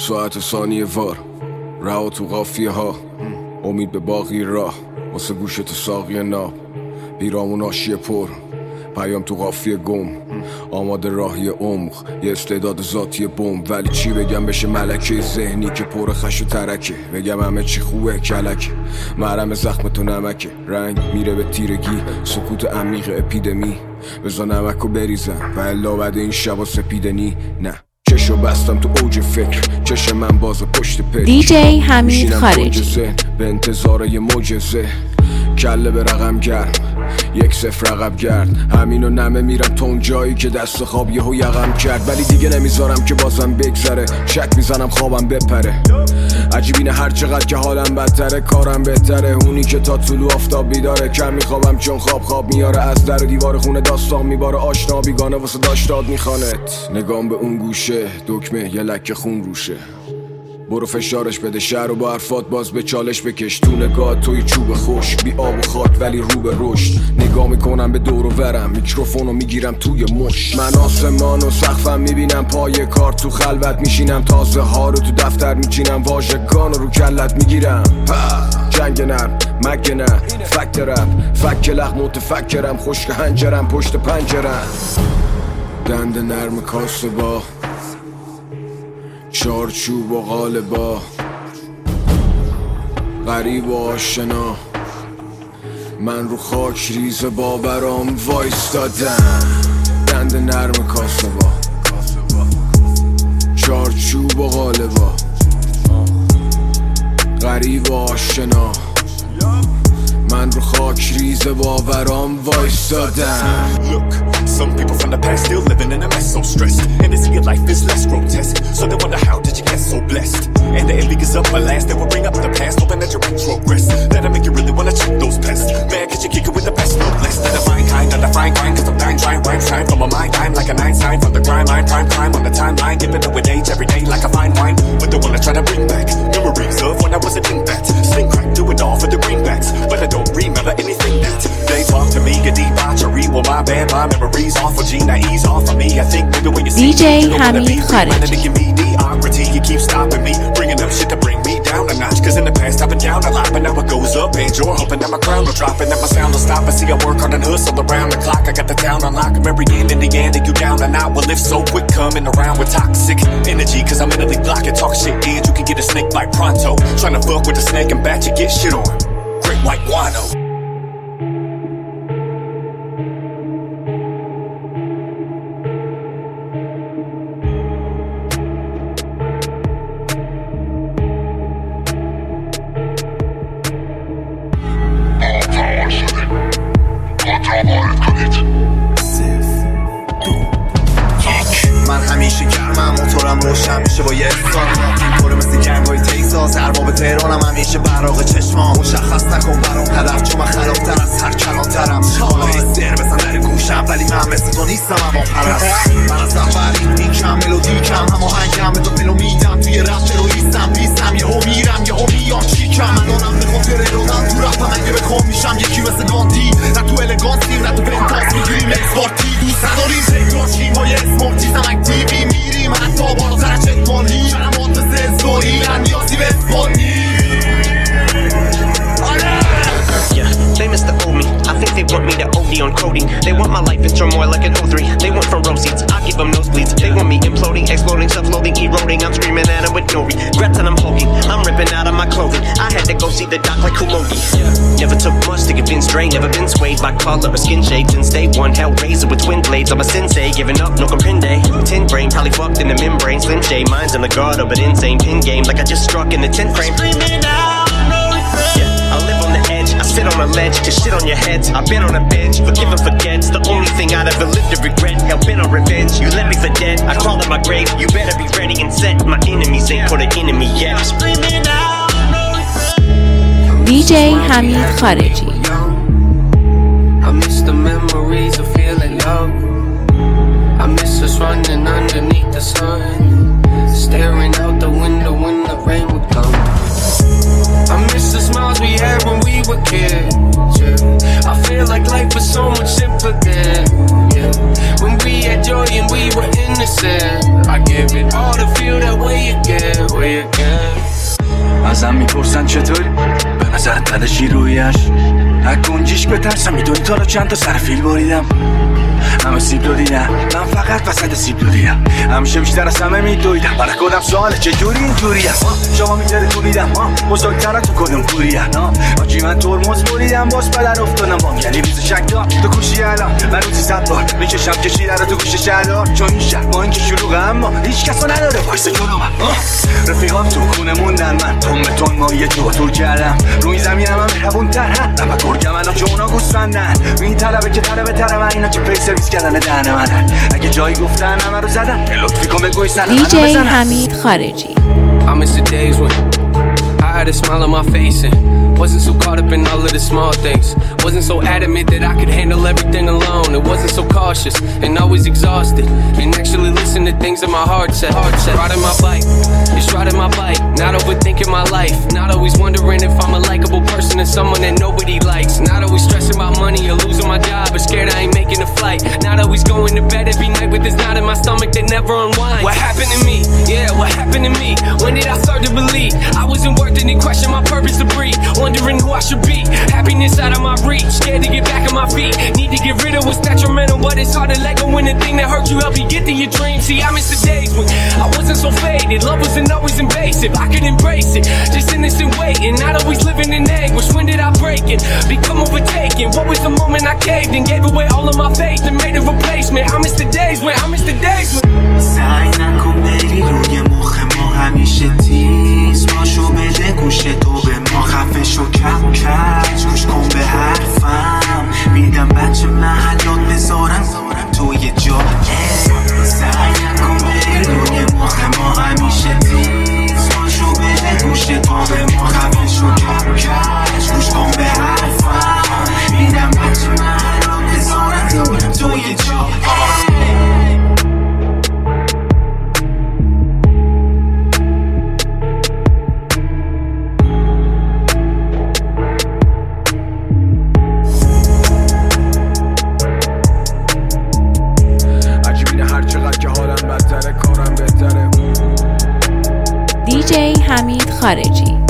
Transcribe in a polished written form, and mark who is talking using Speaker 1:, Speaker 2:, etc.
Speaker 1: ساعت ثانیه وار رها تو قافیه ها، امید به باقی راه واسه گوشت ساقی ناب، بیرامون آشیه پر پیام تو قافیه گم، آماده راهی عمق یه استعداد ذاتی بم. ولی چی بگم بشه ملکه ذهنی که پر خش و ترکه، بگم همه چی خوبه کلکه، مرهم زخم تو نمکه، رنگ میره به تیرگی، سکوت عمیق اپیدمی، بزا نمکو بریزم و الا بعد این شبا سپیدنی. نه چشو بستم تو اوج فکر، چشم من باز پشت پر،
Speaker 2: دیجی حمید خارجی
Speaker 1: به انتظار یه معجزه، کله به رقم گرم 1-0 عقب گرد، همینو نمه میرم تا اون جایی که دست خواب یهو یقم کرد. ولی دیگه نمیذارم که بازم بگذره، شک میزنم خوابم بپره، عجیب اینه هر چقدر که حالم بدتره کارم بهتره، اونی که تا طلوع آفتاب بیداره، کم میخوابم چون خواب میاره، از در دیوار خونه داستان میباره، آشنا بیگانه واسه داشتاد میخوانت، نگام به اون گوشه دکمه یه لکه خون روشه، برو فشارش بده شهر و با حرفات باز به چالش بکش، تو نگاه توی چوب خشک، بی آب و خاک ولی رو به رشد، نگاه میکنم به دور و ورم، میکروفونو میگیرم توی مش، من آسمان و سقفم میبینم، پای کار تو خلوت میشینم، تازه ها رو تو دفتر میچینم، واژگانو رو کلت میگیرم، جنگ نرم مگه نه فکت رب، فک لغ متفکرم، خشک هنجرم پشت پنجرم، دند نرم کاسه با چارچوب و قالبا، غریب و آشنا، من رو خاک ریز باورام وایستادم، دند نرم کاسه با چارچوب و قالبا، غریب و آشنا، من رو خاک ریز باورام وایستادم.
Speaker 3: Look, some people from the past still living in a mess, so stressed, and they see your life is less grotesque, so they wonder how did you get so blessed, and the league is up my last, they will bring up the past, hoping that your retrogress, that'll make you really wanna check those pests, man cause you kick it with the best, no less than a fine kind, not a fine grind, cause I'm dying, trying, rhyme, shine from my mind, I'm like a 9 sign from the grind line, prime time on the timeline, dipping up with age every day like a fine wine, but they wanna try to bring back memories of when I wasn't in that, sling crack, do it all for the greenbacks, but I don't remember anything that they talk to me, get debauchery, well my bad, my memories off of G, now ease off of me, I think maybe when you see
Speaker 2: DJ
Speaker 3: me, you don't wanna be
Speaker 2: Hamid
Speaker 3: free, to give me mediocrity, you keep stopping me, bringing up shit to bring me down a notch, cause in the past I've been down a lot, but now it goes up, and you're hoping that my crown will drop, and that my sound will stop, I see I work hard and hustle around the clock, I got the town on lock, every end in the end, and you down and out, well if so quick, coming around with toxic energy, cause I'm mentally blocking, talk shit, and you can get a snake bite pronto, trying to fuck with the snake and bat you get shit on, great white guano.
Speaker 4: من همیشه گرمم، موتورم روشن میشه با یه احسان، اینطوره مثل گنگای تگزاس، ارباب تهرانم همیشه براق چشمام، مشخص نکن برام هدف، چون من خرابتر از هر کلانترم، حالایی سر بزن در گوشم، ولی من مثل تو نیستم اما پرست، من از اول میکم ملودیکم، هماهنگم به تو فلو میدم، توی رفت تروریستم بیستم، یهو میرم یهو میام چیکم، من دارم میخوام ترورم تو رفتم اگه بخوام میشم یکی مثل گاندی، نه تو الگانسی نه تو پنتاس میگیریم اکسپارتی، دوست نداریم تکراشیم با یه اسمارتیزم اکتیوی میریم حتی بالاتر از چکمانی، کلمات مثل ازداری نیازی به اسپانی.
Speaker 5: Yeah, they miss the old me. I think they want me to OD on coding. They want my life in turmoil like an O3. They want front row seats, I give them nosebleeds. They want me imploding, exploding, self-loathing, eroding. I'm screaming at them with no regrets and I'm hulking. I'm ripping out of my clothing. I had to go see the doc like Kumogi. Never took much to convince Dre. Never been swayed by color or skin shade. Since day one, Hellraiser with twin blades. I'm a sensei, giving up, no comprende. 10 brain, probably fucked in the membrane. Slim shade, minds in the gutter, but insane. Pin game like I just struck in the 10th frame. Screaming out, no regrets. Yeah, I live on the edge. I sit on a ledge to shit on your heads. I've been on a bench, forgive and forget. It's the only thing I'd ever lived to regret. Hell bent on revenge, you left me for dead. I crawl in my grave, you better be ready and set. My enemies ain't put an enemy yet. Screaming out, no regrets.
Speaker 2: DJ حمید خارجی.
Speaker 6: I miss the memories of feeling love. I miss us running underneath the sun, staring out the window when the rain would come. I miss the smiles we had when we were kids, yeah. I feel like life was so much simpler then, yeah. When we had joy and we were innocent, I give it all to feel that way again. me again.
Speaker 7: ازم میپرسن چطوری؟ به نظر تلشی رویش گنجیش بترسم. میدونی تا رو چند تا سر فیل بریدم، همه سیب رو دیدم، من فقط وسط سیب رو دیدم. همیشه بیشتر از همه میدویدم، برای خودم سواله چجوری اینجوری است. شما میتره تو دیدم بزرگتر تو کدوم پوریه. آجی من ترمز بریدم باز بدن افتادم بام، یعنی ریز شک دار تو کوشی الان من روزی 100 بار میکشم کشیده رو تو گوش شهردار. چون این شهر با اینکه شلوغه اما هیچ کسا نداره وایسه جلومم. رفیقام تو خونه موندن، من تون ما یه جو تور کردم. روی زمینم هم مهربون تر هم گرگم الان که اونا گوسفندن. این طلبه که طلبه تر من، اینا که پی سرویس کردن دهن منن. اگه جایی گفتن همه رو زدن لطفی کن بگوی سنم
Speaker 2: DJ حمید خارجی.
Speaker 6: I miss the days when I had a smile on my face and wasn't so caught up in all of the small things. Wasn't so adamant that I could handle everything alone. It wasn't so cautious and always exhausted, and actually listen to things that my heart said. Riding my bike, just riding my bike. Not overthinking my life. Not always wondering if I'm a likable person and someone that nobody likes. Not always stressing about money or losing my job, but scared I ain't making a flight. Not always going to bed every night with this knot in my stomach that never unwinds. What happened to me? Yeah, what happened to me? When did I start to believe I wasn't worth it and question my purpose to breathe? Wondering who I should be. Happiness out of my reach. Scared to get back on my feet. Need to get rid of what's detrimental, but it's hard to let go when the thing that hurt you help you get to your dreams. See, I miss the days when I wasn't so faded. Love wasn't always invasive. I could embrace it. Just innocent waiting. Not always living in anguish. When did I break it? Become overtaken. What was the moment I caved and gave away all of my faith and made a replacement? I miss the days when
Speaker 4: سعی نکن بری روی مخ ما همیشه تیز باشو بده گوش تو به ما خفه شو کم کج گوش کن به حرفم میدم بچه محلات بذارم توی جا سعی نکن بری روی مخ ما همیشه تیز باشو بده گوش تو به ما خفه شو کم کج گوش کن به حرفم میدم بچه محلات بذارم توی جا
Speaker 2: DJ حمید خارجی.